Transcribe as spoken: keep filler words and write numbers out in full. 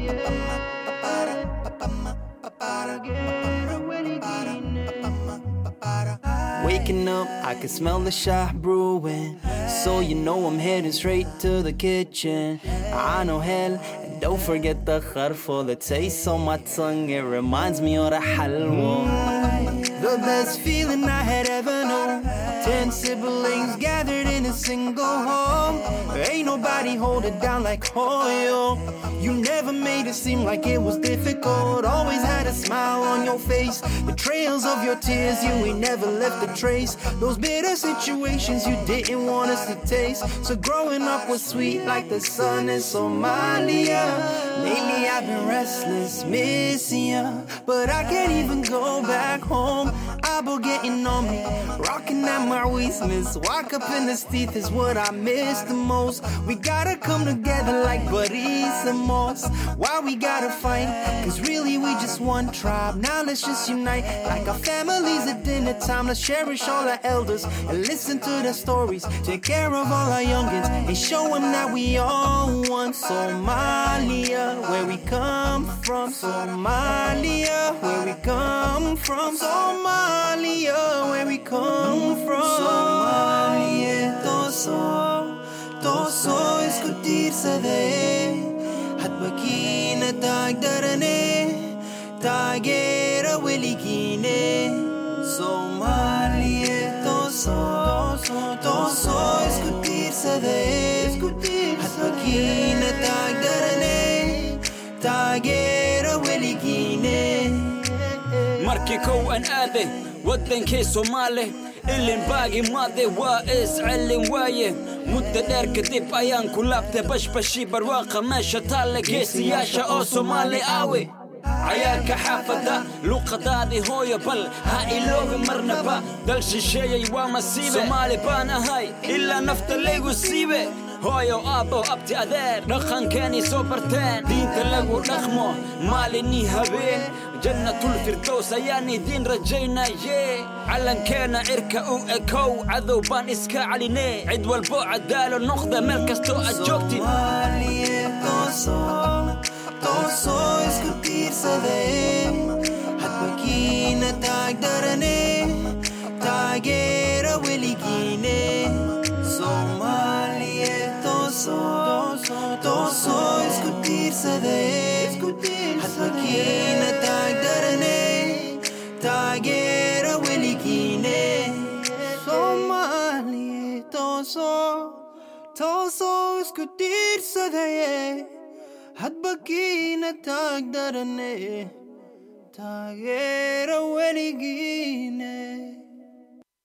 Waking up, I can smell the shah brewing. So you know I'm heading straight to the kitchen. I know hell, and don't forget the kharfo. The taste on my tongue, it reminds me of the halwa. The best feeling I had ever known. Ten siblings gathered in a single home. There ain't nobody hold it down like Hoyo. You never made it seem like it was difficult. Always had a smile on your face. The trails of your tears, you ain't never left a trace. Those bitter situations you didn't want us to taste. So growing up was sweet like the sun in Somalia. Lately I've been restless, missing ya, but I can't even go back home. Abo getting on me, rocking at my waistness. Walk up in the street is what I miss the most. We gotta come together like buddies and moss. Why we gotta fight? Cause really we just one tribe. Now let's just unite like our families at dinner time. Let's cherish all our elders and listen to their stories. Take care of all our youngins and show them that we all one. Somalia, where we come from. Somalia, where we come from. Somalia, where we come from. Somalia, toso, toso iskutirse de. Hatbakina tagdarane, tagera welikine. Somalia, toso, toso iskutirse de. Hatbakina tagdarane, tagera welikine. markii kow aan aaday wadankii Soomaali ilin baagi maade waa is cilin waaye muddo dheer kadib ayaan ku laabtay bashbashi barwaaqa meesha taale geesiyaasha oo Soomaali aawe عيالك حافظة لقطادي هوية بل هاي لوغ مرنبا دل شيشي ومسيبة سومالي بانا هاي إلا نفط اللي قسيبة هوية وآبو أبتي أذير نخان كاني سوبرتين دين تلقو نخمو مالي نيها بين جنة الفردوس يعني دين رجينا يه علن كان عركة أو أكو عذوبان إسكا عليني عد والبوعد دالو نخذة مركز تو أجوكتي Somalia, toso, toso iskutirse de. Hatbakina tagdarane, tagera welikine. Somalia, toso, toso iskutirse de. Hatbakina tagdarane, tagera welikine. Somalia, toso, toso iskutirse de. Hatbakina tagdarane, tagera weligine.